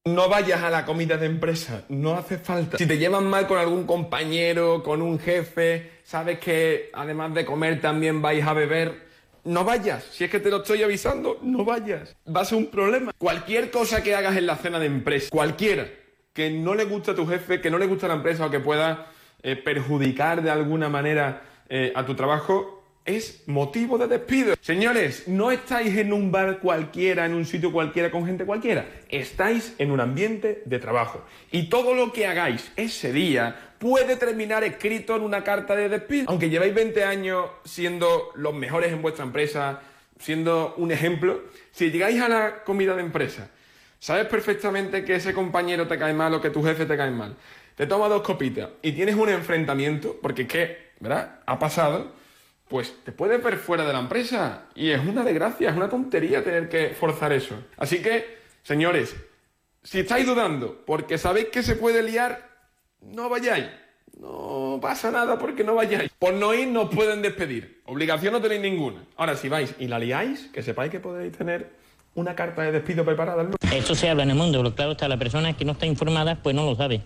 No vayas a la comida de empresa, no hace falta. Si te llevan mal con algún compañero, con un jefe, sabes que además de comer también vais a beber, no vayas. Si es que te lo estoy avisando, no vayas. Va a ser un problema. Cualquier cosa que hagas en la cena de empresa, cualquiera, que no le guste a tu jefe, que no le guste a la empresa o que pueda perjudicar de alguna manera a tu trabajo, es motivo de despido. Señores, no estáis en un bar cualquiera, en un sitio cualquiera, con gente cualquiera. Estáis en un ambiente de trabajo. Y todo lo que hagáis ese día puede terminar escrito en una carta de despido. Aunque lleváis 20 años siendo los mejores en vuestra empresa, siendo un ejemplo, si llegáis a la comida de empresa, sabes perfectamente que ese compañero te cae mal o que tu jefe te cae mal, te toma 2 copitas y tienes un enfrentamiento, porque es que, ¿verdad?, ha pasado, pues te puedes ver fuera de la empresa. Y es una desgracia, es una tontería tener que forzar eso. Así que, señores, si estáis dudando porque sabéis que se puede liar, no vayáis. No pasa nada porque no vayáis. Por no ir nos pueden despedir. Obligación no tenéis ninguna. Ahora, si vais y la liáis, que sepáis que podéis tener una carta de despido preparada. Esto se habla en el mundo, pero claro está, la persona que no está informada pues no lo sabe.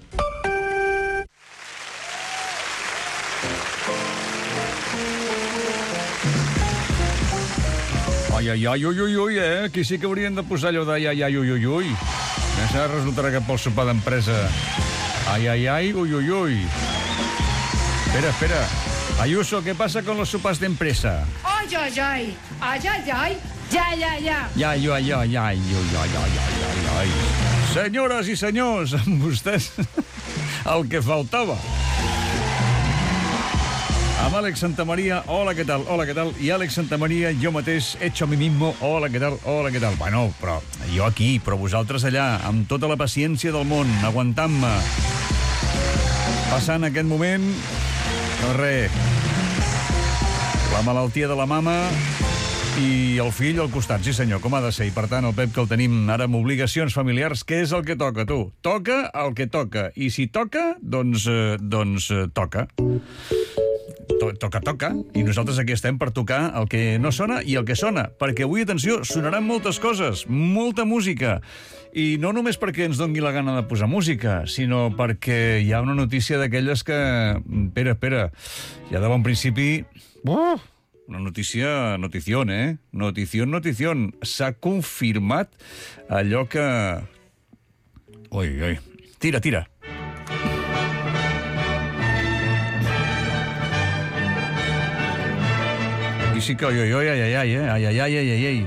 Ai, ui, Aquí sí que haurien de posar allò d'ai, ui. Ara resultarà que pel sopar d'empresa... Ai, ui. Espera. Ayuso, ¿qué pasa con los sopas de empresa? Ay, ya. Ya. Senyores i senyors, amb vostès el que faltava. Amb Àlex Santamaría, hola, què tal? I Àlex Santamaría, jo mateix, hecho a mi mismo, hola, què tal? Bueno, però jo aquí, però vosaltres allà, amb tota la paciència del món, aguantant-me, passant aquest moment, no res, la malaltia de la mama i el fill al costat, sí senyor, com ha de ser. I per tant, el Pep, que el tenim ara amb obligacions familiars, què és el que toca, tu? Toca el que toca. I si toca, doncs toca. Toca, i nosaltres aquí estem per tocar el que no sona i el que sona, perquè avui, atenció, sonaran moltes coses, molta música, i no només perquè ens doni la gana de posar música, sinó perquè hi ha una notícia d'aquelles que... Espera, ja de bon principi... Una notícia, notición, Notición. S'ha confirmat allò que... Ui, tira. Sí que, ai.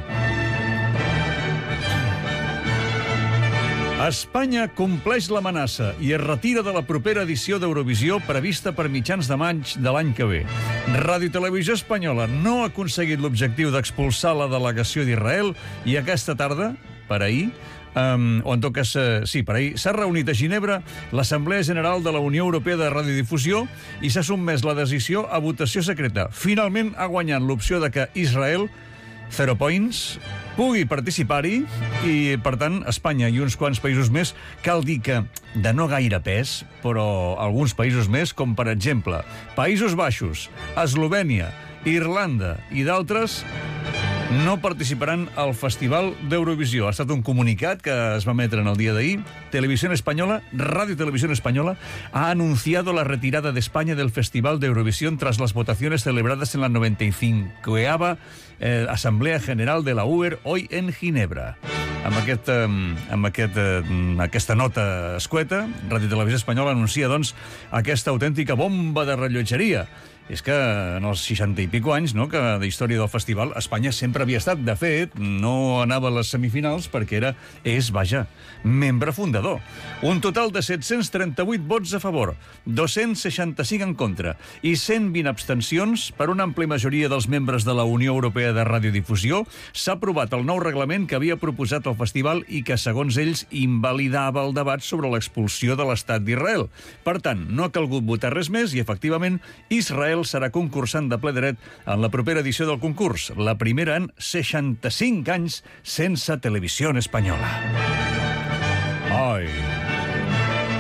Espanya compleix l'amenaça i es retira de la propera edició d'Eurovisió prevista per mitjans de maig de l'any que ve. Ràdio i Televisió Espanyola no ha aconseguit l'objectiu d'expulsar la delegació d'Israel i aquesta tarda, per ahir, per ahir, s'ha reunit a Ginebra l'Assemblea General de la Unió Europea de Radiodifusió i s'ha sotmès la decisió a votació secreta. Finalment ha guanyat l'opció de que Israel, 0 points, pugui participar-hi i, per tant, Espanya i uns quants països més, cal dir que de no gaire pes, però alguns països més, com per exemple Països Baixos, Eslovènia, Irlanda i d'altres, no participaran al Festival d'Eurovisió. Ha estat un comunicat que es va emetre en el día de ahí. Televisión Española, Radio Televisión Española, ha anunciado la retirada de España del Festival de Eurovisión tras las votaciones celebradas en la 95ª Asamblea General de la UER hoy en Ginebra. Amb aquesta nota escueta, Radio Televisió Espanyola anuncia, doncs, aquesta autèntica bomba de rellotgeria. És que en els 60 i pico anys, no?, que de història del festival, Espanya sempre havia estat. De fet, no anava a les semifinals perquè és membre fundador. Un total de 738 vots a favor, 265 en contra i 120 abstencions per una àmplia majoria dels membres de la Unió Europea de Radiodifusió. S'ha aprovat el nou reglament que havia proposat el festival i que, segons ells, invalidava el debat sobre l'expulsió de l'Estat d'Israel. Per tant, no ha calgut votar res més i, efectivament, Israel serà concursant de ple dret en la propera edició del concurs, la primera en 65 anys sense Televisió Espanyola. Ai.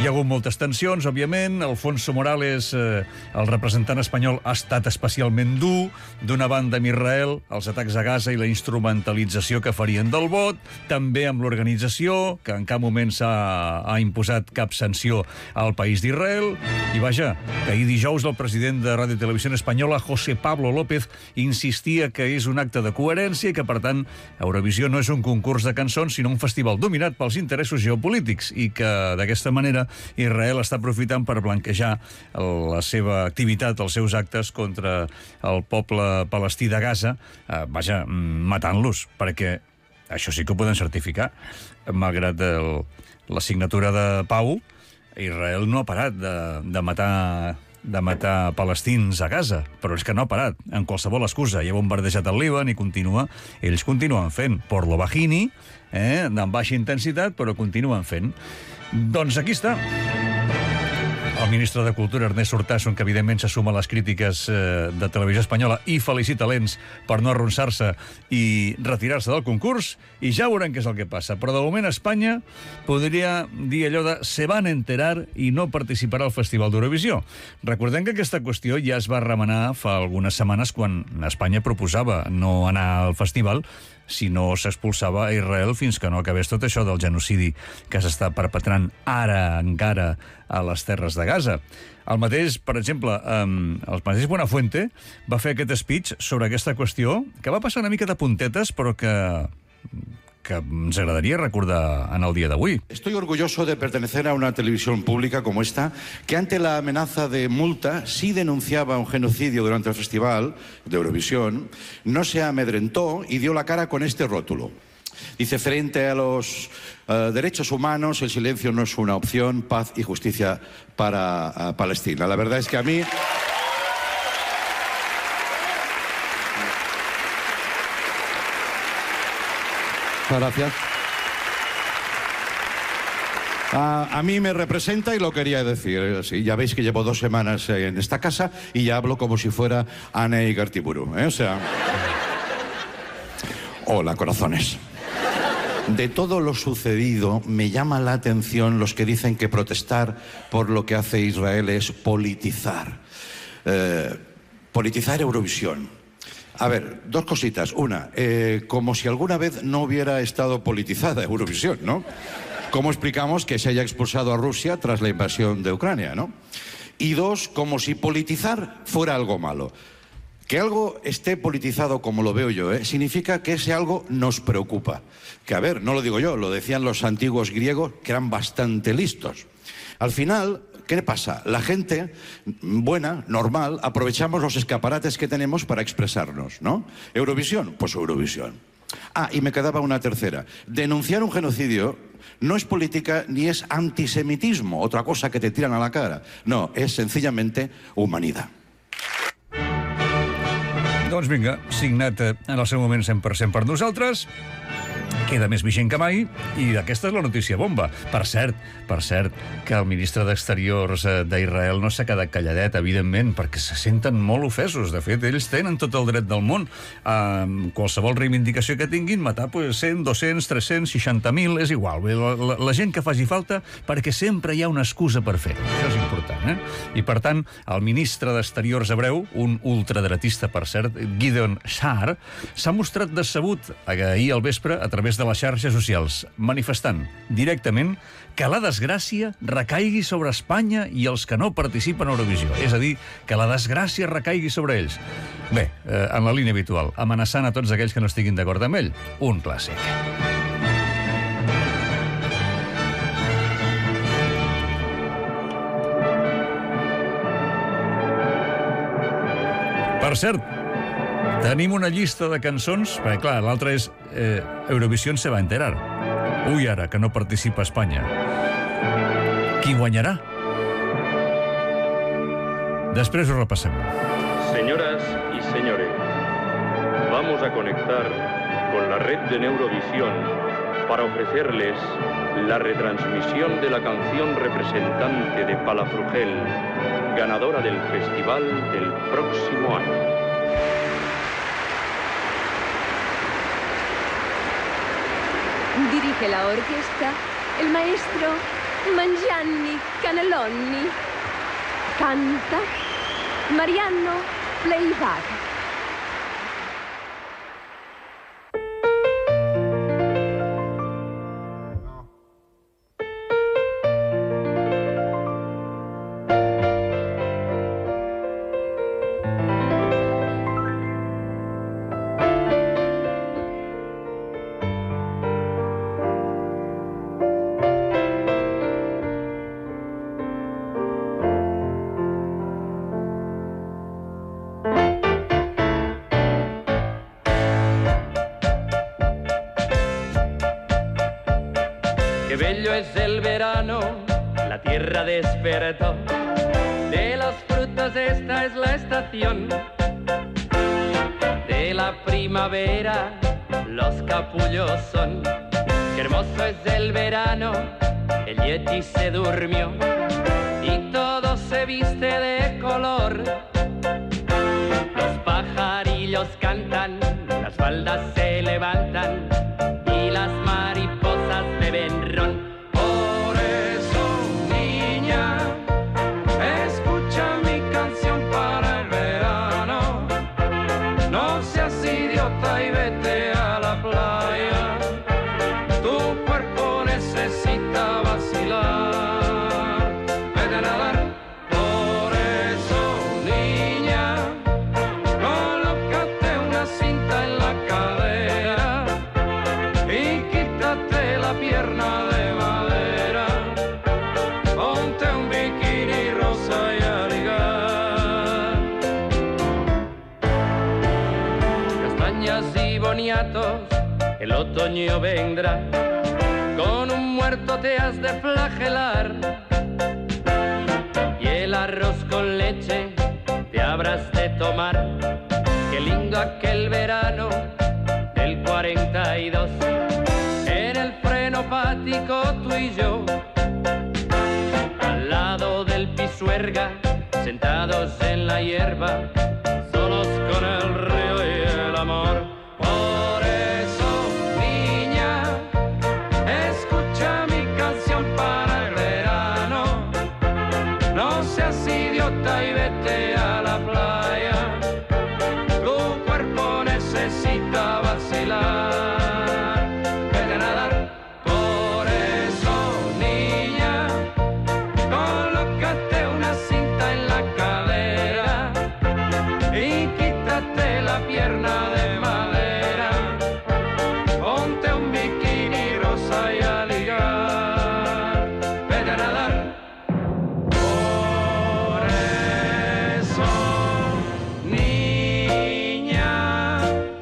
Hi ha hagut moltes tensions, òbviament. Alfonso Morales, el representant espanyol, ha estat especialment dur. D'una banda amb Israel, els atacs a Gaza i la instrumentalització que farien del vot. També amb l'organització, que en cap moment ha imposat cap sanció al país d'Israel. I vaja, que ahir dijous el president de Ràdio i Televisió Espanyola, José Pablo López, insistia que és un acte de coherència i que, per tant, Eurovisió no és un concurs de cançons, sinó un festival dominat pels interessos geopolítics i que, d'aquesta manera, Israel està aprofitant per blanquejar la seva activitat, els seus actes contra el poble palestí de Gaza, matant-los, perquè això sí que ho poden certificar. Malgrat la signatura de pau, Israel no ha parat de matar palestins a Gaza, però és que no ha parat, en qualsevol excusa. Ja ha bombardejat el Líban i ells continuen fent. Por lo bajini, amb baixa intensitat, però continuen fent. Doncs aquí està. El ministre de Cultura, Ernest Urtasun, que evidentment se suma a les crítiques de Televisió Espanyola i felicita l'ENS per no arronsar-se i retirar-se del concurs, i ja veurem què és el que passa. Però de moment Espanya podria dir allò de se van enterar i no participarà al Festival d'Eurovisió. Recordem que aquesta qüestió ja es va remenar fa algunes setmanes quan Espanya proposava no anar al festival si no s'expulsava a Israel fins que no acabés tot això del genocidi que s'està perpetrant ara encara a les terres de Gaza. El mateix, per exemple, el mateix Buenafuente va fer aquest speech sobre aquesta qüestió, que va passar una mica de puntetes, però que ens agradaria recordar en el día de hoy. Estoy orgulloso de pertenecer a una televisión pública como esta, que ante la amenaza de multa sí denunciaba un genocidio durante el Festival de Eurovisión, no se amedrentó y dio la cara con este rótulo. Dice, frente a los derechos humanos, el silencio no es una opción, paz y justicia para Palestina. La verdad es que a mí... Gracias. A mí me representa y lo quería decir. Sí, ya veis que llevo 2 semanas en esta casa y ya hablo como si fuera Anne Igartiburu, O sea... Hola, corazones. De todo lo sucedido, me llama la atención los que dicen que protestar por lo que hace Israel es politizar. Politizar Eurovisión. A ver, 2 cositas. Una, como si alguna vez no hubiera estado politizada Eurovisión, ¿no? ¿Cómo explicamos que se haya expulsado a Rusia tras la invasión de Ucrania, ¿no? Y 2, como si politizar fuera algo malo. Que algo esté politizado, como lo veo yo, significa que ese algo nos preocupa. Que, a ver, no lo digo yo, lo decían los antiguos griegos, que eran bastante listos. Al final... ¿Qué pasa? La gente buena, normal, aprovechamos los escaparates que tenemos para expresarnos, ¿no? ¿Eurovisión? Pues Eurovisión. Ah, y me quedaba una tercera. Denunciar un genocidio no es política ni es antisemitismo, otra cosa que te tiran a la cara. No, és sencillamente humanidad. Doncs vinga, signat en el seu moment 100% per nosaltres, queda més vigent que mai, i aquesta és la notícia bomba. Per cert, que el ministre d'Exteriors d'Israel no s'ha quedat calladet, evidentment, perquè se senten molt ofesos. De fet, ells tenen tot el dret del món. Qualsevol reivindicació que tinguin, matar 100, 200, 300, 60.000, és igual. La gent que faci falta, perquè sempre hi ha una excusa per fer. Això és important, I, per tant, el ministre d'Exteriors hebreu, un ultradretista, per cert, Gideon Sa'ar, s'ha mostrat decebut ahir al vespre a través de les xarxes socials, manifestant directament que la desgràcia recaigui sobre Espanya i els que no participen a Eurovisió. És a dir, que la desgràcia recaigui sobre ells. Bé, en la línia habitual, amenaçant a tots aquells que no estiguin d'acord amb ell. Un clàssic. Per cert, tenim una llista de cançons, perquè clar, l'altra és Eurovisión se va enterar. Ui, ara, que no participa Espanya. Qui guanyarà? Després ho repassem. Señoras y señores, vamos a conectar con la red de Neurovisión para ofrecerles la retransmisión de la canción representante de Palafrugell, ganadora del festival del próximo año. Dirige la orquesta el maestro mangianni cannelloni. Canta Mariano Playback. Qué bello es el verano, la tierra despertó. De los frutos esta es la estación. De la primavera los capullos son. Qué hermoso es el verano, el yeti se durmió y todo se viste de color. Los pajarillos cantan, las faldas se levantan y las mariposas beben ron. Por eso, niña, escucha mi canción para el verano. No seas idiota y vete a la playa. Tu cuerpo necesita vacilar. Vete a nadar. Por eso, niña, colócate una cinta en la cadera y quítate la pierna de madera. Ponte un bikini rosa y a ligar. Castañas y boniatos, el otoño vendrá. Con un muerto te has de flagelar y el arroz con leche te habrás de tomar. Qué lindo aquel verano del 42. En el frenopático tú y yo, al lado del Pisuerga, sentados en la hierba, solos con el río y el amor. Por eso, niña, escucha mi canción para el verano. No seas idiota y vete a la playa. Tu cuerpo necesita vacilar. Vete a nadar. Por eso, niña, colócate una cinta en la cadera y quítate la pierna de madera. Ponte un bikini rosa y a ligar. Vete a nadar. Por eso, niña,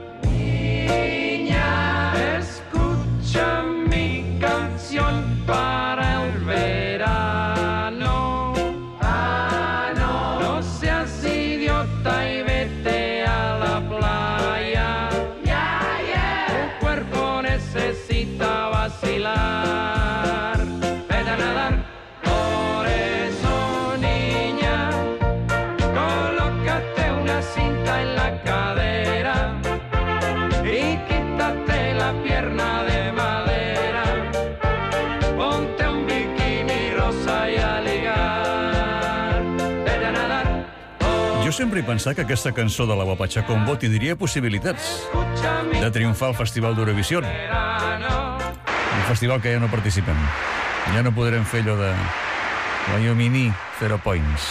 escucha mi canción para el verano. No seas idiota y vete a la playa. Tu cuerpo necesita vacilar. Vete a nadar. Por eso, niña, colócate una cinta en la cadera y quítate la pierna de madera. Ponte un bikini rosa y a ligar. Vete a nadar. Jo sempre he pensat que aquesta cançó de la Guapa Chacombo tindria possibilitats Escucha mi de triomfar al Festival d'Eurovisió. verano. Un festival que ja no participem. Ja no podrem fer allò de Wyoming 0 points.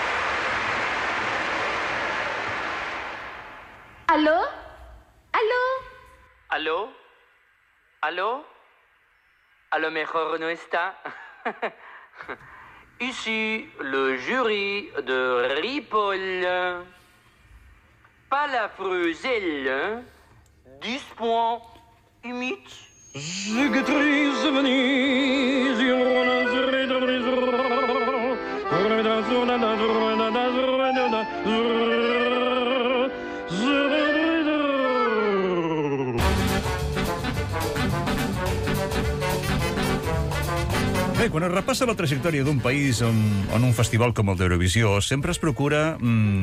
¿Aló? ¿Aló? ¿Aló? ¿Aló? A lo mejor no está. Ici le jury de Ripoll. Palafruzelle, 10 points, imite. Bé, quan es repassa la trajectòria d'un país en un festival com el d'Eurovisió, sempre es procura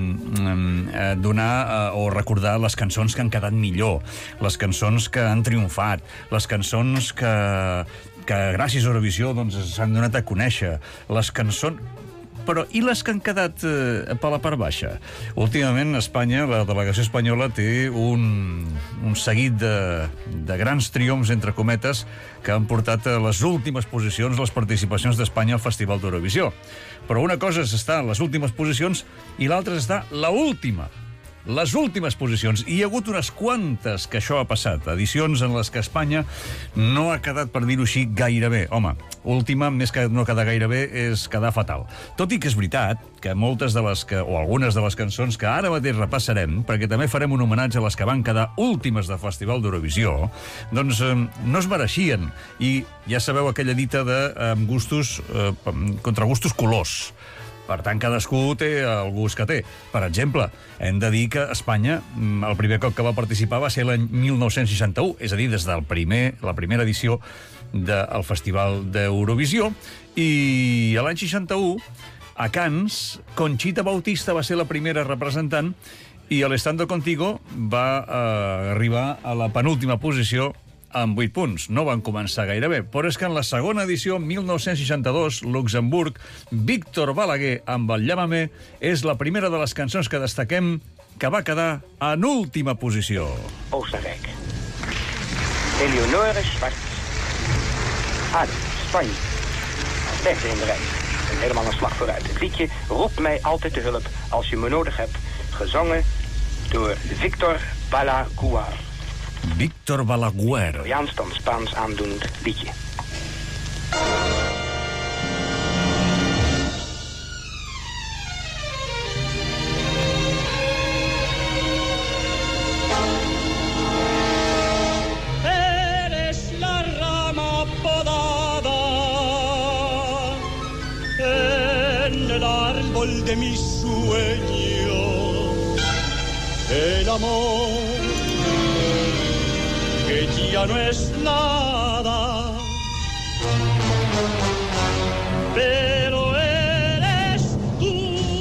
donar o recordar les cançons que han quedat millor, les cançons que han triomfat, les cançons que que gràcies a Eurovisió doncs, s'han donat a conèixer. Les cançons... Però i les que han quedat per la part baixa? Últimament, Espanya, la delegació espanyola, té un seguit de grans triomfs, entre cometes, que han portat a les últimes posicions les participacions d'Espanya al Festival d'Eurovisió. Però una cosa és estar en les últimes posicions i l'altra és estar l'última. Les últimes posicions. I hi ha hagut unes quantes que això ha passat. Edicions en les que Espanya no ha quedat, per dir-ho així, gaire bé. Home, última, més que no quedar gaire bé, és quedar fatal. Tot i que és veritat que moltes de les o algunes de les cançons que ara mateix repassarem, perquè també farem un homenatge a les que van quedar últimes del Festival d'Eurovisió, doncs no es mereixien. I ja sabeu aquella dita de contra gustos colors. Per tant, cadascú té el gust que té. Per exemple, hem de dir que Espanya, el primer cop que va participar va ser l'any 1961, és a dir, des de la primera edició del Festival d'Eurovisió, i l'any 61, a Cannes, Conchita Bautista va ser la primera representant i l'Estando Contigo va arribar a la penúltima posició amb 8 punts. No van començar gaire bé, però és que en la segona edició, 1962, Luxemburg, Víctor Balaguer amb el Llámame és la primera de les cançons que destaquem que va quedar en última posició. Oostenrijk. Eleonore Schwartz. Adem, Spanje. Rechter in de rij. En helemaal een slag vooruit. Het liedje Roep mij altijd te hulp als je me nodig hebt. Gezongen door Víctor Balaguer. Víctor Balaguer. Italiaans dan Spaans aandoend liedje. Eres la rama podada en el árbol de mis sueños. El amor que ya no es nada, pero eres tú.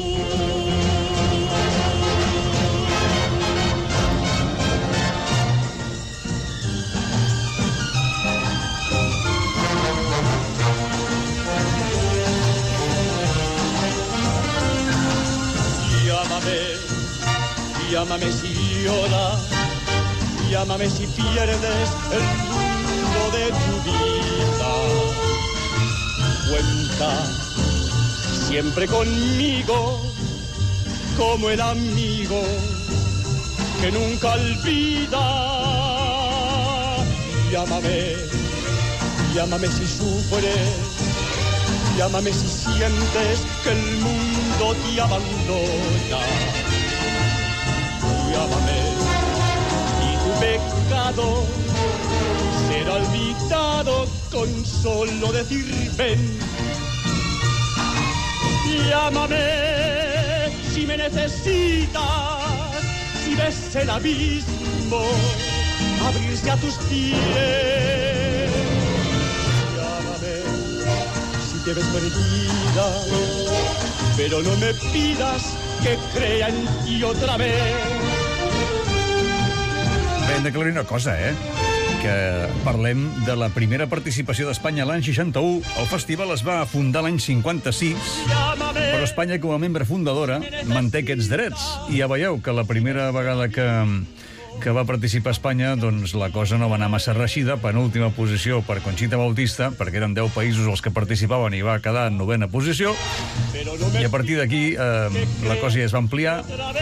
Llámame, llámame si lloras. Llámame si pierdes el mundo de tu vida. Cuenta siempre conmigo como el amigo que nunca olvida. Llámame, llámame si sufres. Llámame si sientes que el mundo te abandona. Llámame. Pecado será olvidado con solo decir ven. Llámame si me necesitas, si ves el abismo abrirse a tus pies. Llámame si te ves perdida, pero no me pidas que crea en ti otra vez. Hem d'aclarir una cosa, que parlem de la primera participació d'Espanya l'any 61. El festival es va fundar l'any 56, però Espanya, com a membre fundadora, manté aquests drets. I ja veieu que la primera vegada que va participar Espanya, doncs la cosa no va anar massa reeixida. Penúltima posició per Conchita Bautista, perquè eren 10 països els que participaven i va quedar en 9a posició. I a partir d'aquí la cosa ja es va ampliar.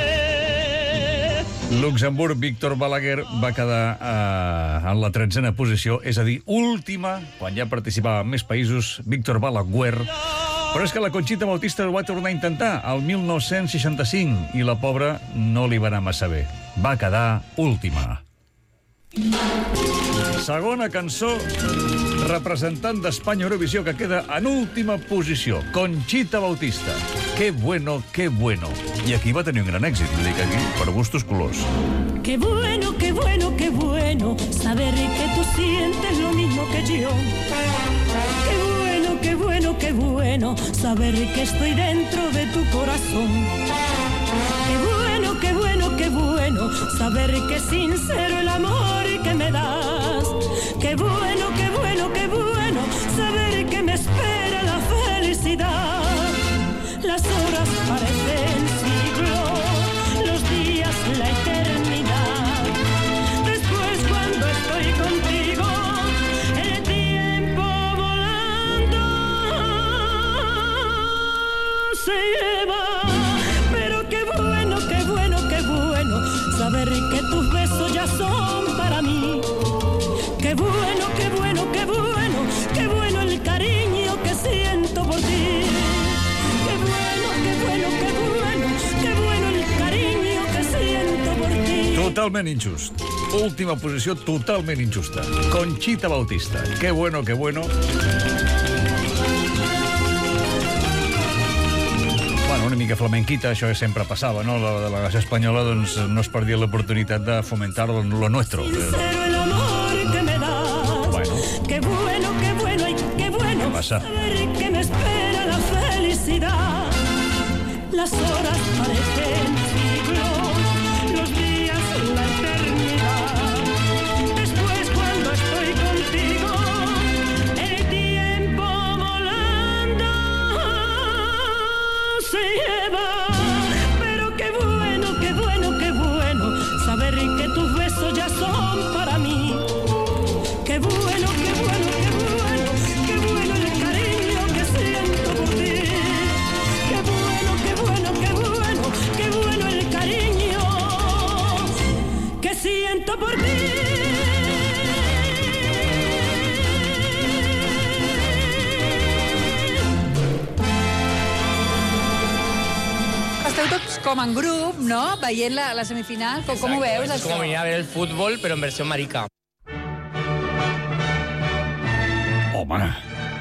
Luxemburg, Víctor Balaguer, va quedar en la 13a posició, és a dir, última, quan ja participava en més països, Víctor Balaguer. Però és que la Conchita Bautista ho va tornar a intentar el 1965 i la pobra no li va anar massa bé. Va quedar última. Segona cançó representant d'Espanya a Eurovisió que queda en última posició, Conchita Bautista. Qué bueno, qué bueno. I aquí va tenir un gran èxit, ho dic aquí, per gustos colors. Qué bueno, qué bueno, qué bueno saber que tú sientes lo mismo que yo. Qué bueno, qué bueno, qué bueno saber que estoy dentro de tu corazón. Qué bueno, qué bueno, qué bueno saber que es sincero el amor que me das. Qué bueno, qué bueno, qué bueno Totalment injust. Última posició totalment injusta. Conchita Bautista. Qué bueno, qué bueno. Bueno, una mica flamenquita, això sempre passava, no? La delegació espanyola doncs, no es perdia l'oportunitat de fomentar lo nuestro. Sincero el amor que me das. Bueno. Qué bueno, qué bueno y qué bueno. ¿Qué pasa? Saber que me espera la felicidad. Las horas parecen siglos, los días la eternidad. Después cuando estoy contigo, el tiempo volando se lleva. Pero qué bueno, qué bueno, qué bueno saber que tus besos ya son para mí. Qué bueno, qué bueno, qué bueno, qué bueno el cariño que siento por ti. Qué bueno, qué bueno, qué bueno, qué bueno el cariño que siento por ti. Esteu tots com en grup, no? Veient la semifinal. Com ho veus, Es como això? venir a ver el fútbol, pero en versión marica. Home.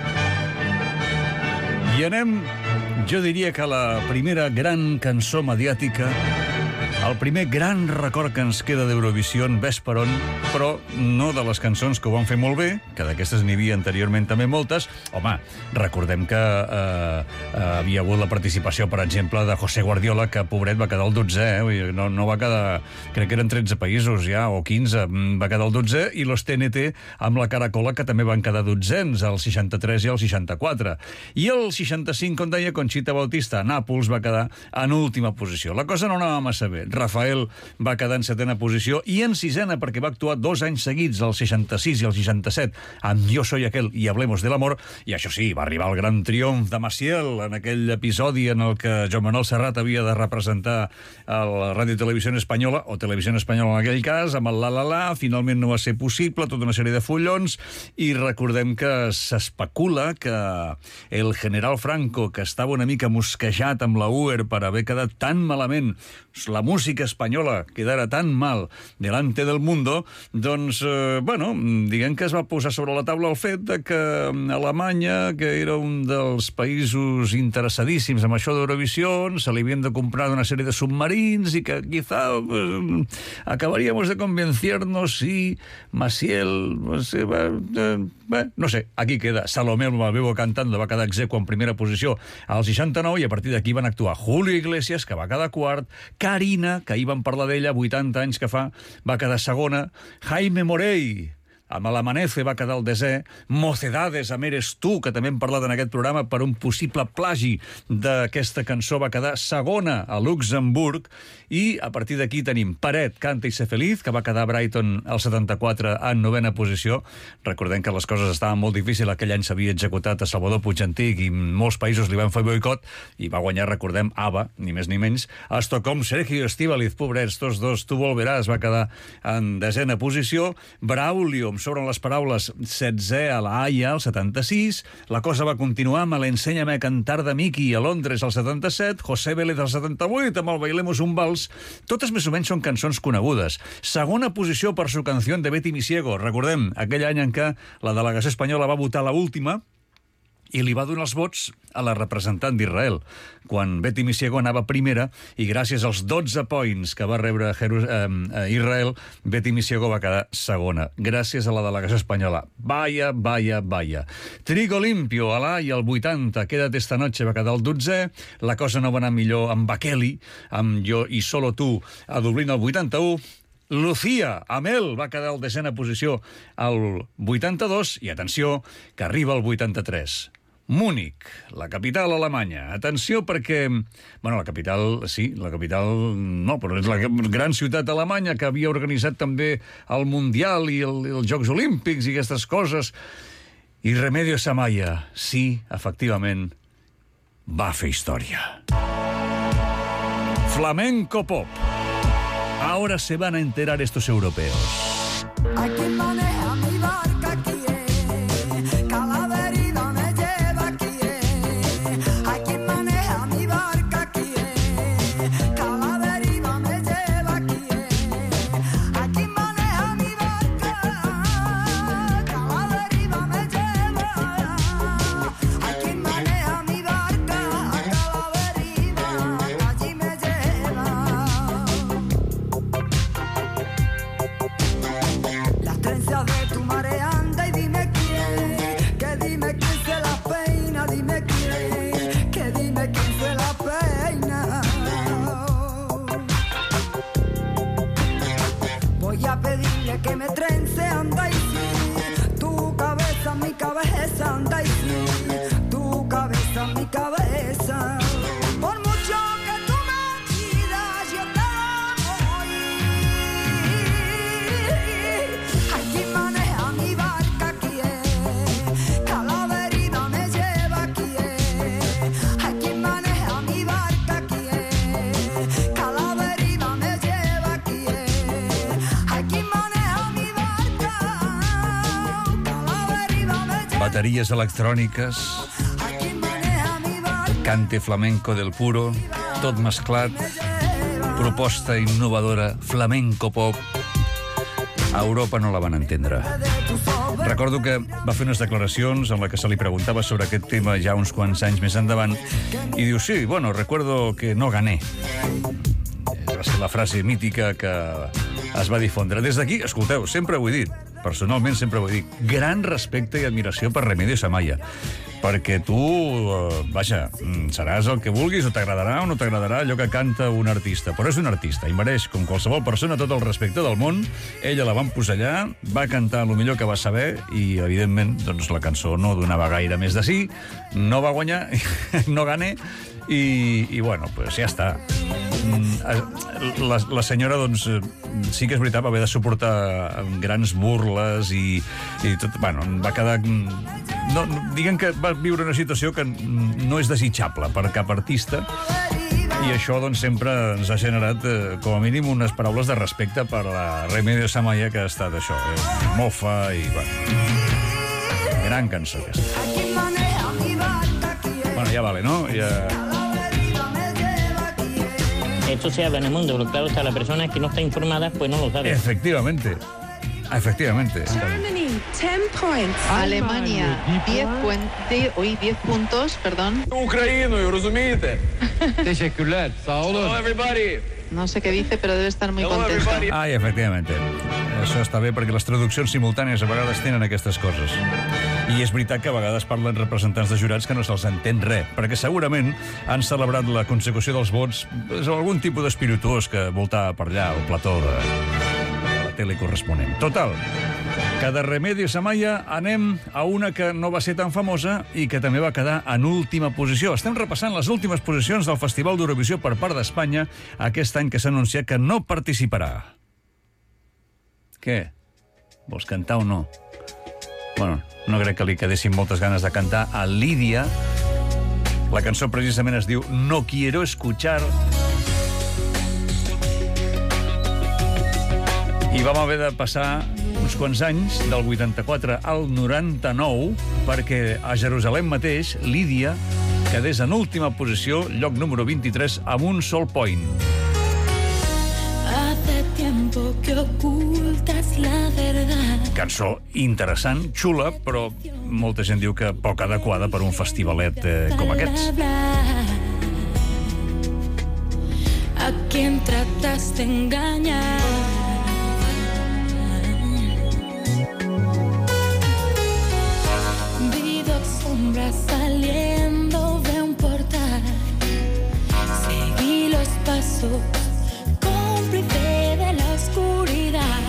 I anem, jo diria que la primera gran cançó mediàtica, el primer gran record que ens queda d'Eurovisió, ves per on, però no de les cançons que ho van fer molt bé, que d'aquestes n'hi havia anteriorment també moltes. Home, recordem que havia hagut la participació, per exemple, de José Guardiola, que, pobret, va quedar el 12è, no va quedar... Crec que eren 13 països ja, o 15, va quedar el 12è, i los TNT amb la Caracola, que també van quedar 12ens, el 63 i el 64. I el 65, com deia, Conchita Bautista, a Nàpols, va quedar en última posició. La cosa no anava massa bé. Rafael va quedar en 7ª posició i en 6ª perquè va actuar 2 anys seguits, el 66 i el 67, amb Yo soy aquel i Hablemos del amor, i això sí, va arribar el gran triomf de Maciel en aquell episodi en el que Joan Manuel Serrat havia de representar la Ràdio i Televisió Espanyola, o Televisió Espanyola en aquell cas, amb el la, finalment no va ser possible, tota una sèrie de follons, i recordem que s'especula que el general Franco, que estava una mica mosquejat amb la UER per haver quedat tan malament, la música espanyola quedara tan mal delante del mundo, doncs, bueno, diguem que es va posar sobre la taula el fet de que Alemanya, que era un dels països interessadíssims amb això d'Eurovisió, se li havien de comprar una sèrie de submarins i que quizá acabaríamos de convencernos si Maciel... no sé, aquí queda. Salomé Malveu cantando va quedar execo en primera posició al 69 i a partir d'aquí van actuar Julio Iglesias, que va quedar quart, Karina, que ahir vam parlar d'ella, 80 anys que fa, va quedar segona, Jaime Morey, amb l'Amanece va quedar el 10è, Mocedades, amb Eres tu, que també hem parlat en aquest programa per un possible plagi d'aquesta cançó, va quedar segona a Luxemburg, i a partir d'aquí tenim Paret, Canta i ser feliz, que va quedar a Brighton al 74 en 9ª posició. Recordem que les coses estaven molt difícils, aquell any s'havia executat a Salvador Puigantic i molts països li van fer boicot, i va guanyar, recordem, ABBA, ni més ni menys. A Estocolm, Sergio Estíbaliz, pobrets, tots dos, Tu volveràs, va quedar en 10ª posició. Braulio, sobren les paraules, 16è a la Haia, al 76. La cosa va continuar amb l'Enséñame a cantar de Miki a Londres, al 77. José Vélez, al 78, amb el Bailemos un vals. Totes més o menys són cançons conegudes. Segona posició per Su canción de Betty Misiego. Recordem, aquell any en què la delegació espanyola va votar l'última i li va donar els vots a la representant d'Israel, quan Betty Misiego anava primera, i gràcies als 12 points que va rebre Israel, Betty Misiego va quedar segona, gràcies a la delegació espanyola. Vaya, vaya, vaya. Trigo Limpio, a l'Haia, al 80, Quédate esta noche, va quedar el 12è, La cosa no va anar millor amb Bakeli, amb Jo i solo tu, a Dublín al 81, Lucía, Amel, va quedar en 10ª posició al 82, i atenció, que arriba al 83. Múnich, la capital alemanya. Atenció perquè... Bueno, la capital, sí, la capital no, però és la gran ciutat alemanya que havia organitzat també el Mundial i els Jocs Olímpics i aquestes coses. I Remedios Amaya, sí, efectivament, va fer història. Flamenco pop. Ahora se van a enterar estos europeos. Hay quien maneja mi barca aquí, cada deriva me lleva aquí, hay quien maneja mi barca aquí, cada deriva me lleva aquí, a pedirle que me trence, anda y sí. Tu cabeza, mi cabeza, anda y sí. Tu cabeza, mi cabeza. Por mucho que tú me pidas, yo te voy. Hay quien maneja mi barca aquí, cada deriva me lleva aquí. Hay quien maneja mi barca aquí, cada deriva me lleva aquí. Hay quien maneja mi barca, cada deriva me lleva. Bateries electròniques, cante flamenco del puro, tot mesclat, proposta innovadora, flamenco pop. A Europa no la van entendre. Recordo que va fer unes declaracions en la que se li preguntava sobre aquest tema ja uns quants anys més endavant i diu, sí, bueno, recuerdo que no gané. Va ser la frase mítica que es va difondre. Des d'aquí, escolteu, sempre ho he dit, personalment sempre ho he dit, gran respecte i admiració per Remedios Amaya, perquè tu, vaja, seràs el que vulguis, o t'agradarà o no t'agradarà allò que canta un artista, però és un artista i mereix, com qualsevol persona, tot el respecte del món. Ella la van posar allà, va cantar el millor que va saber i, evidentment, doncs la cançó no donava gaire més de sí, no va guanyar, no gane, i bueno, pues ja està. La senyora, doncs, sí que és veritat, va haver de suportar grans burles i tot, bueno, va quedar... No, diguem que va viure una situació que no és desitjable per cap artista i això, doncs, sempre ens ha generat, com a mínim, unes paraules de respecte per la Remedios Amaya, que ha estat això, mofa i, bueno, gran cançó aquesta. Bueno, ja vale, ¿no? Ja... Esto se habla en el mundo, pero claro está, la persona que no está informada, pues no lo sabe. Efectivamente. Efectivamente. Germany, 10 points. Alemania, 10 puntos, perdón. Україною, розумієте? Teşekkürler, sağ olun. Hello, everybody. No sé qué dice, pero debe estar muy contento. Ai, efectivament. Això està bé perquè les traduccions simultànies a vegades tenen aquestes coses. I és veritat que a vegades parlen representants de jurats que no se'ls entén res, perquè segurament han celebrat la consecució dels vots amb algun tipus d'espirituós que voltava per allà, al plató de la tele corresponent. Total, que de Remedios Amaya anem a una que no va ser tan famosa i que també va quedar en última posició. Estem repassant les últimes posicions del Festival d'Eurovisió per part d'Espanya aquest any que s'ha anunciat que no participarà. Què? Vols cantar o no? Bueno, no crec que li quedessin moltes ganes de cantar a Lídia. La cançó precisament es diu No quiero escuchar. I vam haver de passar uns quants anys, del 84 al 99, perquè a Jerusalem mateix, Lídia quedés en última posició, lloc número 23, amb un sol point. Hace tiempo que ocultas la verdad. Cançó interessant, xula, però molta gent diu que poc adequada per un festivalet com aquests. A quien tratas de engañar. Vi dos sombras saliendo de un portal. Seguí los pasos, cómplice de la oscuridad.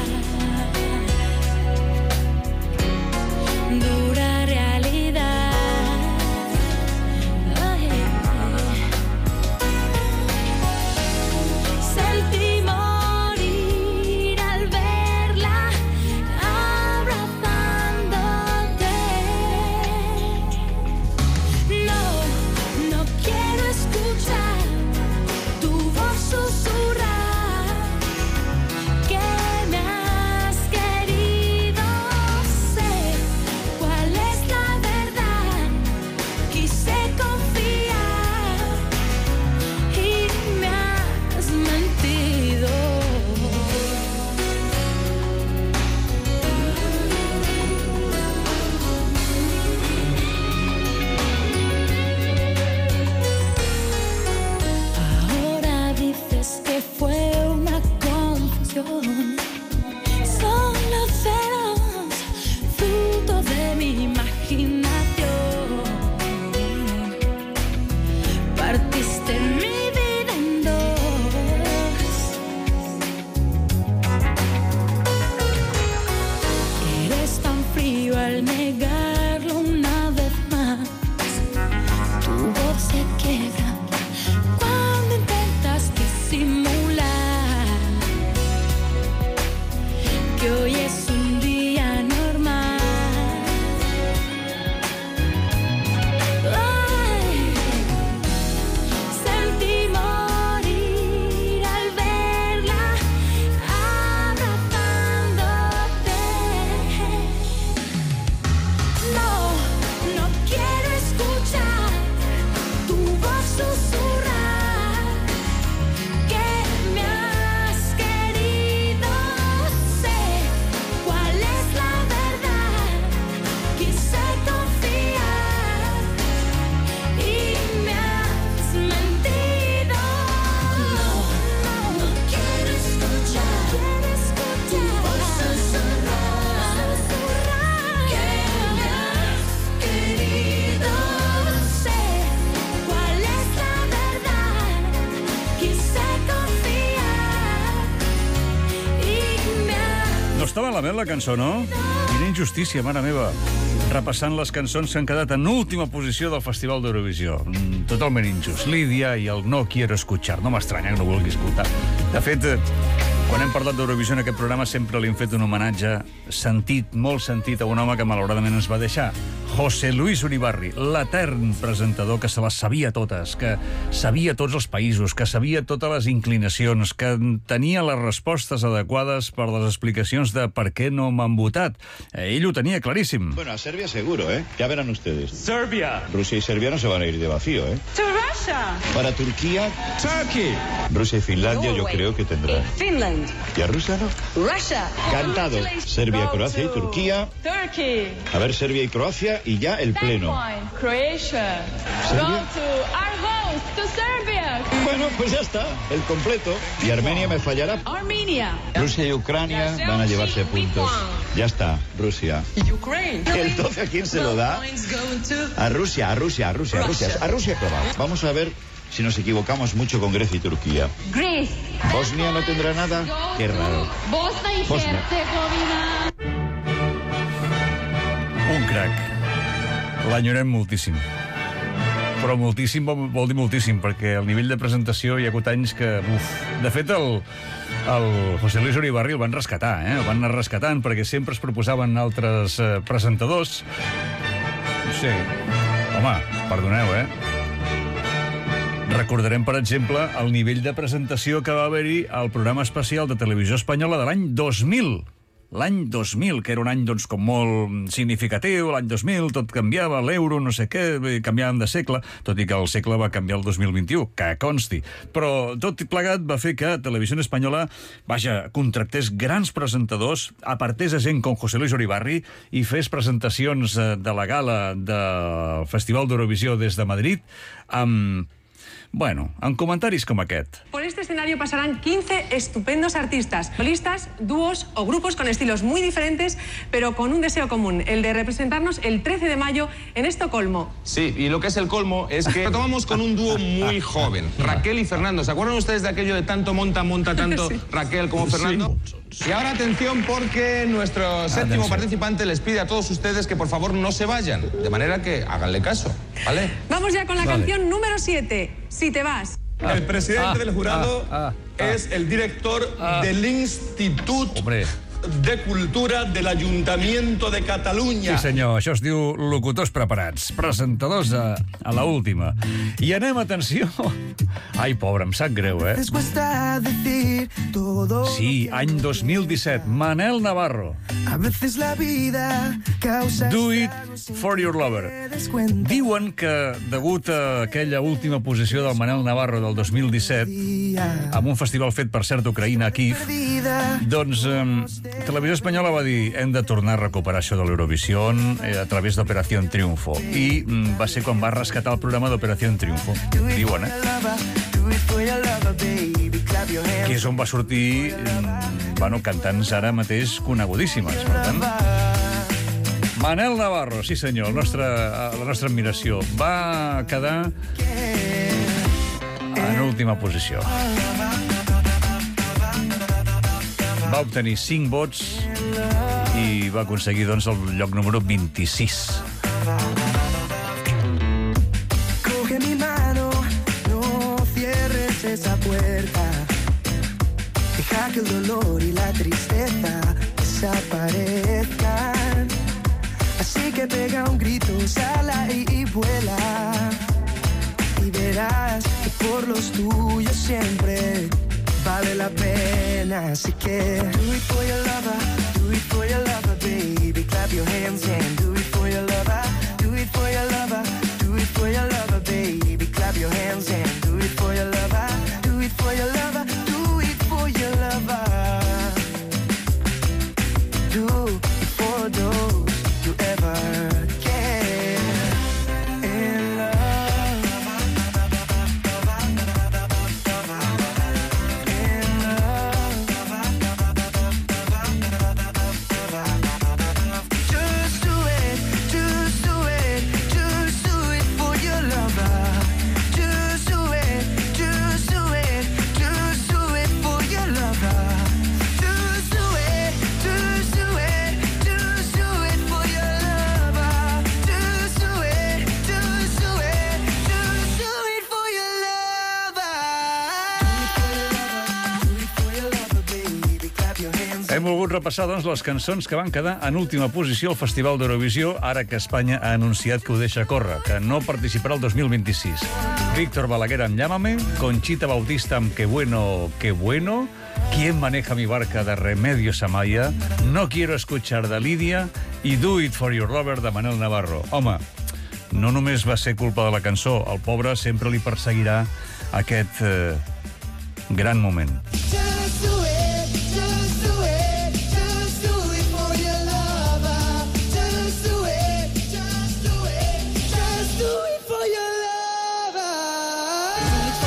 Dura realidad. Ay. Sentí morir al verla abrazándote. No, no quiero escuchar tu voz susurrar. està malament la cançó, no? Quina injustícia, mare meva. Repassant les cançons que han quedat en última posició del Festival d'Eurovisió. Totalment injust. Lídia i el No quiero escuchar. No m'estranya que no vulgui escoltar. De fet, quan hem parlat d'Eurovisió en aquest programa sempre li hem fet un homenatge sentit, molt sentit, a un home que malauradament ens va deixar. José Luis Uribarri, l'etern presentador que se les sabia totes, que sabia tots els països, que sabia totes les inclinacions, que tenia les respostes adequades per les explicacions de per què no m'han votat. Ell ho tenia claríssim. Bueno, a Serbia seguro, ¿eh? Ya verán ustedes. Serbia. Rusia y Serbia no se van a ir de vacío, ¿eh? To Russia. Para Turquía, Turkey. Rusia y Finlandia yo Norway. creo que tendrán. Finland. ¿Y a Rusia no? Russia. Cantado. Serbia, Croacia y Turquía. Turkey. A ver, Serbia y Croacia y ya el pleno. Croatia. ¿Serbia? to our host, to Serbia. Bueno, pues ya está, el completo. Y Armenia me fallará. Armenia. Rusia y Ucrania van a llevarse puntos. Ya está, Rusia. Ukraine. ¿El 12 a quién se lo da? A Rusia, a Rusia, a Rusia, a Rusia. A Rusia clavado. Vamos a ver si nos equivocamos mucho con Grecia y Turquía. Greece. ¿Bosnia no tendrá nada? Qué raro. Bosnia y Bosnia. Herzegovina. Un crac. L'enyorem moltíssim. Però moltíssim vol dir moltíssim, perquè el nivell de presentació hi ha hagut anys que... De fet, el José Luis Uribarri el van rescatar, El van anar rescatant, perquè sempre es proposaven altres presentadors. No sé... Home, perdoneu, Recordarem, per exemple, el nivell de presentació que va haver-hi al programa especial de Televisió Espanyola de l'any 2000. L'any 2000, que era un any doncs, com molt significatiu, l'any 2000 tot canviava, l'euro, no sé què, canviàvem de segle, tot i que el segle va canviar el 2021, que consti. Però tot plegat va fer que Televisió Espanyola, contractés grans presentadors, apartés a gent com José Luis Uribarri i fes presentacions de la gala del Festival d'Eurovisió des de Madrid amb comentaris com aquest. Por este escenario pasarán 15 estupendos artistas, solistas, dúos o grupos con estilos muy diferentes, pero con un deseo común, el de representarnos el 13 de mayo en Estocolmo. Sí, y lo que es el colmo es que retomamos con un dúo muy joven, Raquel y Fernando. ¿Se acuerdan ustedes de aquello de tanto monta tanto sí. Raquel como Fernando? Sí. Y ahora atención porque nuestro séptimo participante les pide a todos ustedes que por favor no se vayan, de manera que háganle caso, ¿vale? Vamos ya con la canción número 7, Si te vas. El presidente del jurado es el director del Instituto de Cultura del Ayuntamiento de Catalunya. Sí, senyor, això es diu locutors preparats, presentadors a la última. I anem, atenció... Ai, pobre, em sap greu, Sí, any 2017, Manel Navarro. Do It For Your Lover. Diuen que, degut a aquella última posició del Manel Navarro del 2017, amb un festival fet, per cert, d'Ucraïna, a Kiev, doncs Televisió Espanyola va dir hem de tornar a recuperar això de l'Eurovisió a través d'Operació Triunfo. I va ser quan va rescatar el programa d'Operació Triunfo. Diuen, que és on va sortir cantants ara mateix conegudíssimes. Per tant, Manel Navarro, sí senyor, la nostra admiració, va quedar en última posició. Va obtenir 5 vots i va aconseguir, doncs, el lloc número 26. Coge mi mano, no cierres esa puerta. Deja que el dolor y la tristeza desaparezcan. Así que pega un grito, sala y vuela. Y verás que por los tuyos siempre vale la pena, así que do it for your lover, baby, clap your hands and do it for your lover, do it for your lover, do it for your lover, baby, clap your hands and do it for your lover, do it for your lover, do it for your lover, do it for those you ever care in love. Hem volgut repassar, doncs, les cançons que van quedar en última posició al Festival d'Eurovisió, ara que Espanya ha anunciat que ho deixa córrer, que no participarà el 2026. Víctor Balaguer amb Llámame, Conchita Bautista amb Qué bueno, qué bueno, ¿Quién maneja mi barca de Remedios Amaya, No quiero escuchar de Lídia i Do it for your lover de Manel Navarro. Home, no només va ser culpa de la cançó, al pobre sempre li perseguirà aquest gran moment. Just do it, just do it, just do it for your lover. Just do it, just do it, just do it for your lover.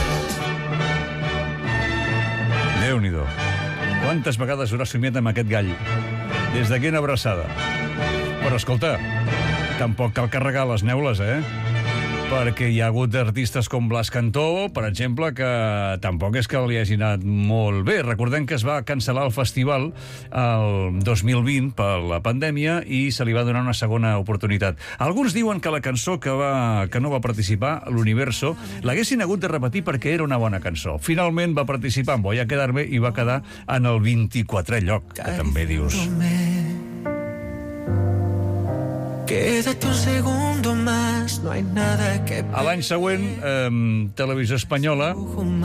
Déu-n'hi-do. Quantes vegades haurà somiat amb aquest gall? Des d'aquí una abraçada. Però escolta, tampoc cal carregar les neules, perquè hi ha hagut artistes com Blas Cantó, per exemple, que tampoc és que li hagi anat molt bé. Recordem que es va cancel·lar el festival el 2020 per la pandèmia i se li va donar una segona oportunitat. Alguns diuen que la cançó que no va participar, l'Universo, l'haguessin hagut de repetir perquè era una bona cançó. Finalment va participar en Voy a quedarme i va quedar en el 24è lloc, que també dius... Quédate un segundo más, no hay nada que... A l'any següent, Televisió Espanyola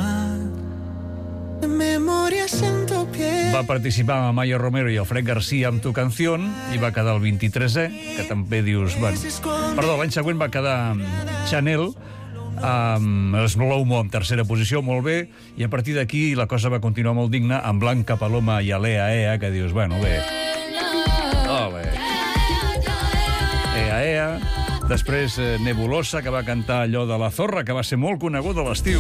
va participar amb Amaya Romero i Alfred García amb Tu Canción i va quedar el 23è, que també dius... Bueno, perdó, l'any següent va quedar Chanel amb Slow Mo en tercera posició, molt bé, i a partir d'aquí la cosa va continuar molt digna amb Blanca Paloma i Alea Ea, que dius, bueno, bé... Ole... Ea. Després Nebulosa, que va cantar allò de La Zorra, que va ser molt conegut a l'estiu,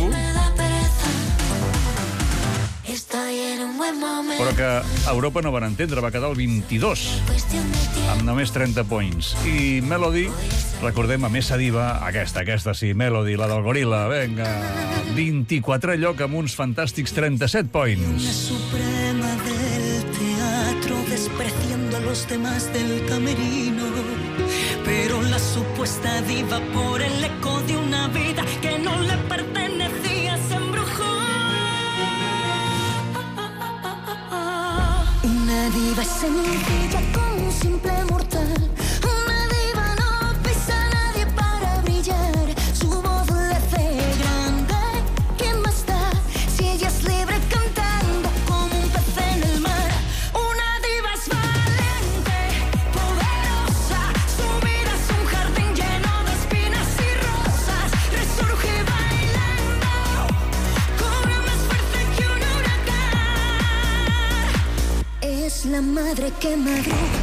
però que a Europa no van entendre, va quedar el 22, amb només 30 points. I Melody, recordem, a Mesa Diva, aquesta sí, Melody, la del goril·la, venga, 24è lloc amb uns fantàstics 37 points. Suprema del teatro, despreciando a los demás del camerino. Pero la supuesta diva, por el eco de una vida que no le pertenecía, se embrujó. Una diva es sencilla como un simple mortal. Una diva no pisa a nadie para brillar. Su voz le hace grande. ¿Quién más da si ella es libre cantando como un pez en el mar? Una diva es valiente, poderosa. Su vida es un jardín lleno de espinas y rosas. Resurge bailando, cobra más fuerza que un huracán. Es la madre que madruga,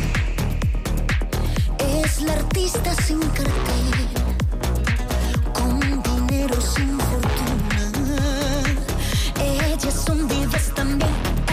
es la artista sin cartel, con dinero sin fortuna. Ellas son divas también.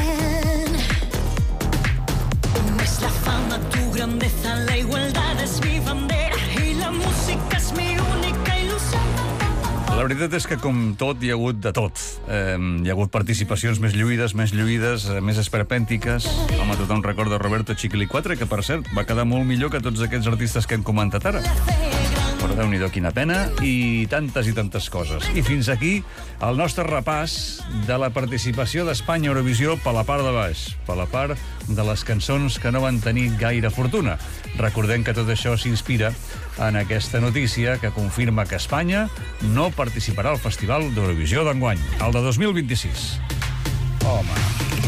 No es la fama tu grandeza, la igualdad es mi bandera y la música es mi única ilusión. La veritat és que, com tot, hi ha hagut de tot. Hi ha hagut participacions més lluïdes, més esperpèntiques. Home, tothom recorda Roberto Chiquilicuatre, que, per cert, va quedar molt millor que tots aquests artistes que hem comentat ara. Però Déu-n'hi-do, quina pena, i tantes coses. I fins aquí el nostre repàs de la participació d'Espanya a Eurovisió per la part de baix, per la part de les cançons que no van tenir gaire fortuna. Recordem que tot això s'inspira en aquesta notícia que confirma que Espanya no participarà al Festival d'Eurovisió d'enguany, el de 2026. Home...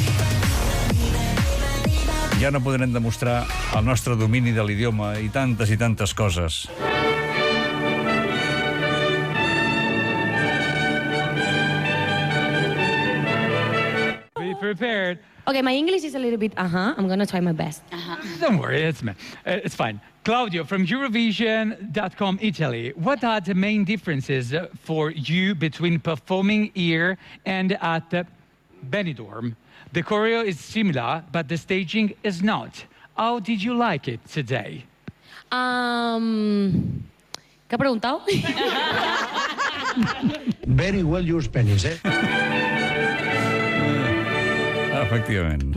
Ja no podrem demostrar el nostre domini de l'idioma i tantes coses. Be prepared. Okay, my English is a little bit, I'm going to try my best. Don't worry, it's fine. Claudio, from Eurovision.com Italy, what are the main differences for you between performing here and at Benidorm? The choreo is similar, but the staging is not. How did you like it today? ¿Qué ha preguntado? Very well your Spanish, Efectivament.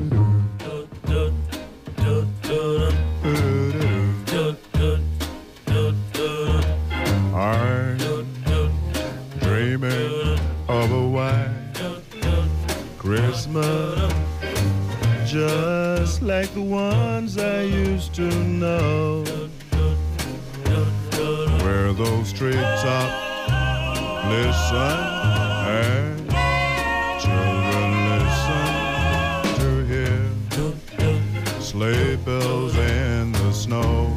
I'm dreaming of a white Christmas just like the ones I used to know, where those treetops listen and children listen to hear sleigh bells in the snow,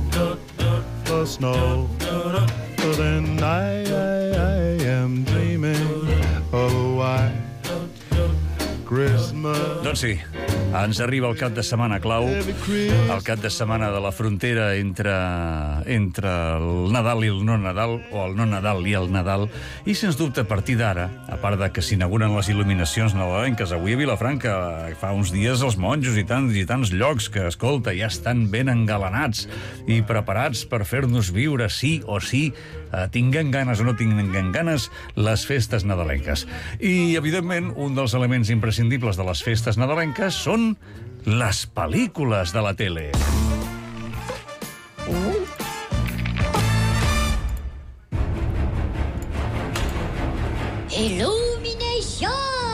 but then I am dreaming of a white Christmas. Doncs sí, ens arriba el cap de setmana clau, el cap de setmana de la frontera entre el Nadal i el no Nadal, o el no Nadal i el Nadal, i sens dubte a partir d'ara, a part de que s'inauguren les il·luminacions nadalenques avui a Vilafranca, fa uns dies els monjos i tants llocs que, escolta, ja estan ben engalanats i preparats per fer-nos viure sí o sí, tinguen ganes o no tinguen ganes, les festes nadalenques. I, evidentment, un dels elements imprescindibles de les festes nadalenques són les pel·lícules de la tele. Illumination!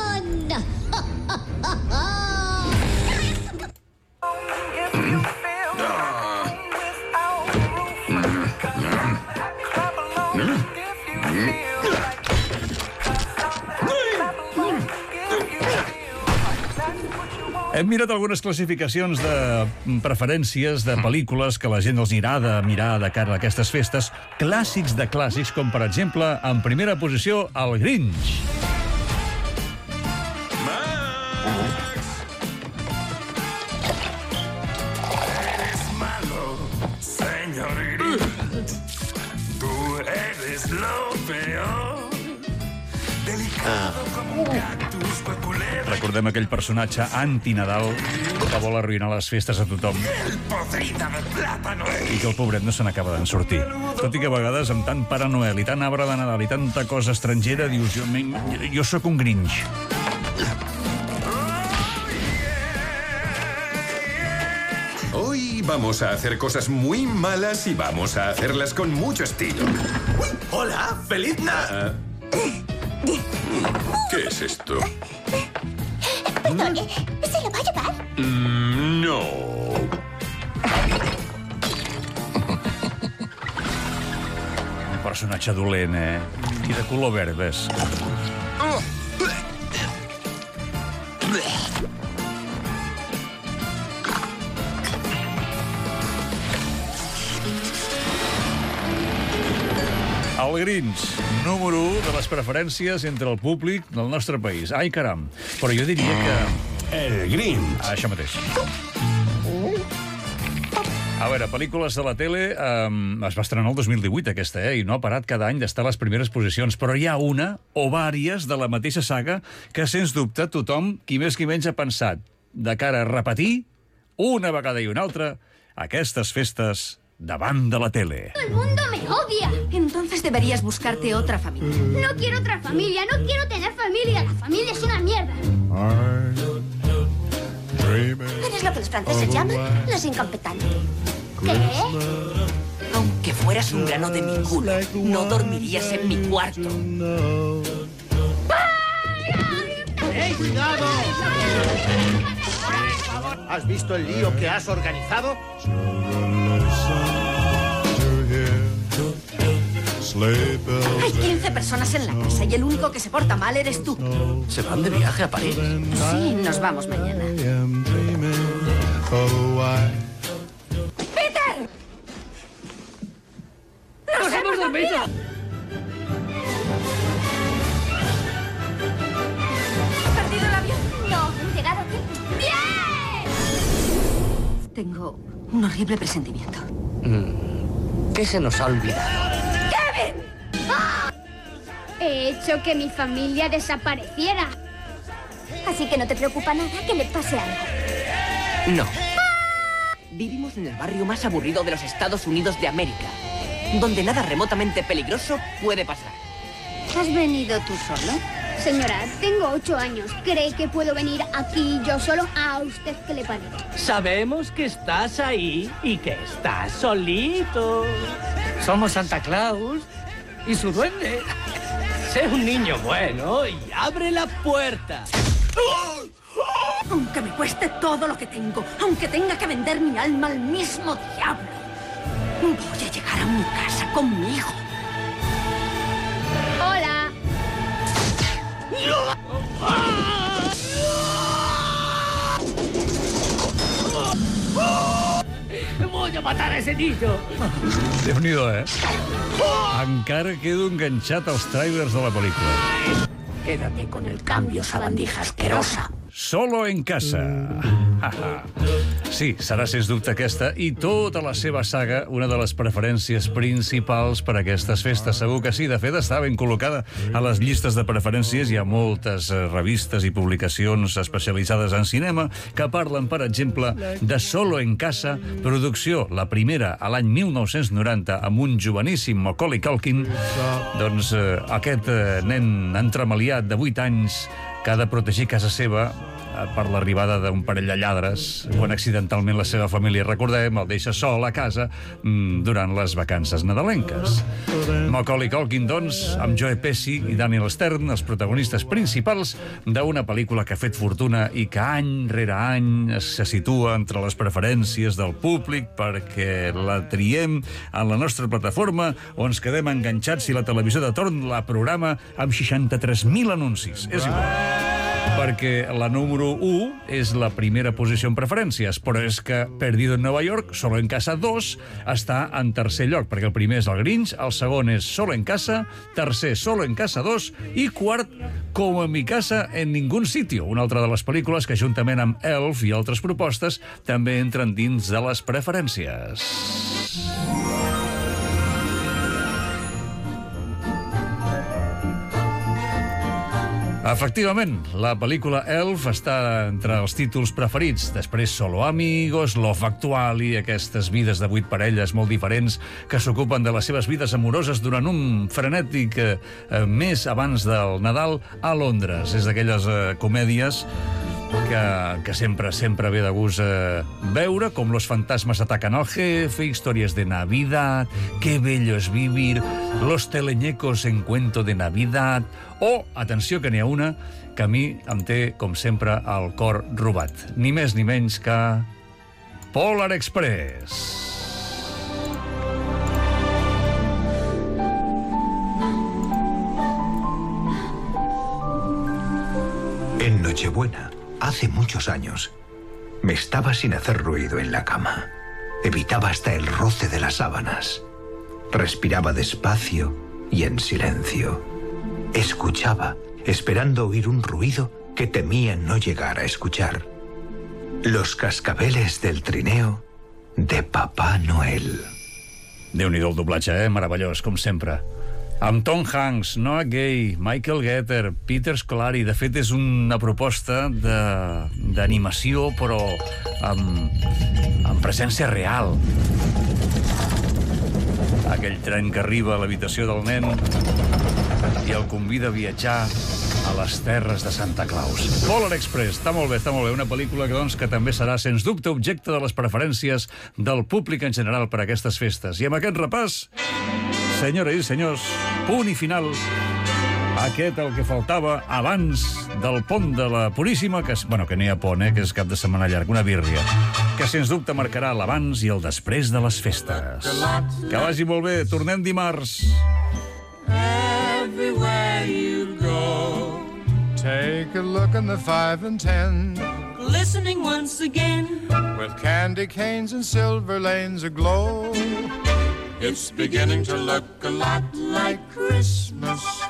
Hem mirat algunes classificacions de preferències de pel·lícules que la gent els anirà de mirar de cara a aquestes festes, clàssics de clàssics, com per exemple, en primera posició, el Grinch. Eres malo, señor Grinch. Tú eres lo peor. Delicado como un cactus peculiar. Recordem aquell personatge anti-Nadal que vol arruïnar les festes a tothom i que el pobret no se n'acaba d'en sortir. Tot i que a vegades, amb tant Pare Noel i tant arbre de Nadal i tanta cosa estrangera, dius, jo sóc un Grinch. Hoy vamos a hacer cosas muy malas y vamos a hacerlas con mucho estilo. Uy, hola, feliz Navidad. ¿Qué es esto? Perdone, ¿se lo va a llevar? No. Un personatge dolent, I de color verd, ves? El Grinch, número 1 de les preferències entre el públic del nostre país. Ai, caram. Però jo diria que... El Grinch. Això mateix. A veure, pel·lícules de la tele, es va estrenar el 2018, aquesta, i no ha parat cada any d'estar a les primeres posicions, però hi ha una o vàries de la mateixa saga que, sens dubte, tothom, qui més qui menys, ha pensat de cara a repetir, una vegada i una altra, aquestes festes davant de la tele. Todo el mundo me odia. Entonces deberías buscarte otra familia. No quiero otra familia, no quiero tener familia. La familia es una mierda. ¿Eres lo que los franceses llaman los incompetentes? ¿Qué? Aunque fueras un grano de mi culo, no dormirías en mi cuarto. ¡Ey, cuidado! ¿Has visto el lío que has organizado? Hay 15 personas en la casa y el único que se porta mal eres tú. ¿Se van de viaje a París? Sí, nos vamos mañana. ¡Peter! ¡Nos hemos dormido! ¿Has perdido el avión? No, he llegado aquí. ¡Bien! Tengo un horrible presentimiento. ¿Qué se nos ha olvidado? ¡Kevin! ¡Ah! He hecho que mi familia desapareciera. Así que no te preocupa nada que le pase algo. No. Vivimos en el barrio más aburrido de los Estados Unidos de América, donde nada remotamente peligroso puede pasar. ¿Has venido tú solo? Señora, tengo 8 años. ¿Cree que puedo venir aquí yo solo? ¿A usted qué le parece? Sabemos que estás ahí y que estás solito. Somos Santa Claus y su duende. Sé un niño bueno y abre la puerta. aunque me cueste todo lo que tengo, aunque tenga que vender mi alma al mismo diablo. Voy a llegar a mi casa con mi hijo. Hola. Voy a matar a ese niño. Déu-n'hi-do, Encara quedo enganxat als trailers de la pel·lícula. Quédate con el cambio, sabandija asquerosa. Solo en casa. Sí, serà sens dubte aquesta i tota la seva saga una de les preferències principals per a aquestes festes. Segur que sí, de fet està ben col·locada a les llistes de preferències. Hi ha moltes revistes i publicacions especialitzades en cinema que parlen, per exemple, de Solo en casa, producció, la primera a l'any 1990 amb un joveníssim Macaulay Culkin. Doncs aquest nen entremaliat de 8 anys que ha de protegir casa seva per l'arribada d'un parell de lladres quan accidentalment la seva família, recordem, el deixa sol a casa durant les vacances nadalenques. Macaulay Culkin, doncs, amb Joe Pesci i Daniel Stern, els protagonistes principals d'una pel·lícula que ha fet fortuna i que any rere any se situa entre les preferències del públic perquè la triem en la nostra plataforma o ens quedem enganxats si la televisió de torn la programa amb 63.000 anuncis. És igual. Perquè la número 1 és la primera posició en preferències, però és que Perdido en Nova York, Solo en casa 2, està en tercer lloc, perquè el primer és el Grinch, el segon és Solo en casa, tercer Solo en casa 2 i quart Como en mi casa en ningún sitio, una altra de les pel·lícules que juntament amb Elf i altres propostes també entren dins de les preferències. Efectivament, la pel·lícula Elf està entre els títols preferits. Després Solo Amigos, Love Actually, aquestes vides de 8 parelles molt diferents que s'ocupen de les seves vides amoroses durant un frenètic mes abans del Nadal a Londres. És d'aquelles comèdies que sempre ve de gust veure, com Los fantasmas atacan al jefe, Historias de Navidad, Qué bello es vivir, Los teleñecos en cuento de Navidad, o, atenció que n'hi ha una que a mi em té, com sempre, el cor robat. Ni més ni menys que Polar Express. En Nochebuena, hace muchos años, me estaba sin hacer ruido en la cama. Evitaba hasta el roce de las sábanas. Respiraba despacio y en silencio. Escuchaba, esperando oír un ruido que temía no llegar a escuchar. Los cascabeles del trineo de Papá Noel. Déu-n'hi-do el doblatge, meravellós, com sempre. Amb Tom Hanks, Noah Gay, Michael Getter, Peter Scolari. De fet, és una proposta d'animació, però amb presència real. Aquell tren que arriba a l'habitació del nen i el convida a viatjar a les terres de Santa Claus. Polar Express, està molt bé. Una pel·lícula que també serà, sens dubte, objecte de les preferències del públic en general per a aquestes festes. I amb aquest repàs, senyores i senyors, punt i final. Aquest el que faltava abans del pont de la Puríssima, que n'hi ha pont, que és cap de setmana llarg, una bírria, que sens dubte marcarà l'abans i el després de les festes. Que vagi molt bé, tornem dimarts. Everywhere you go, take a look in the 5 and 10. Listening once again, With candy canes and silver lanes aglow, it's beginning to look a lot like Christmas.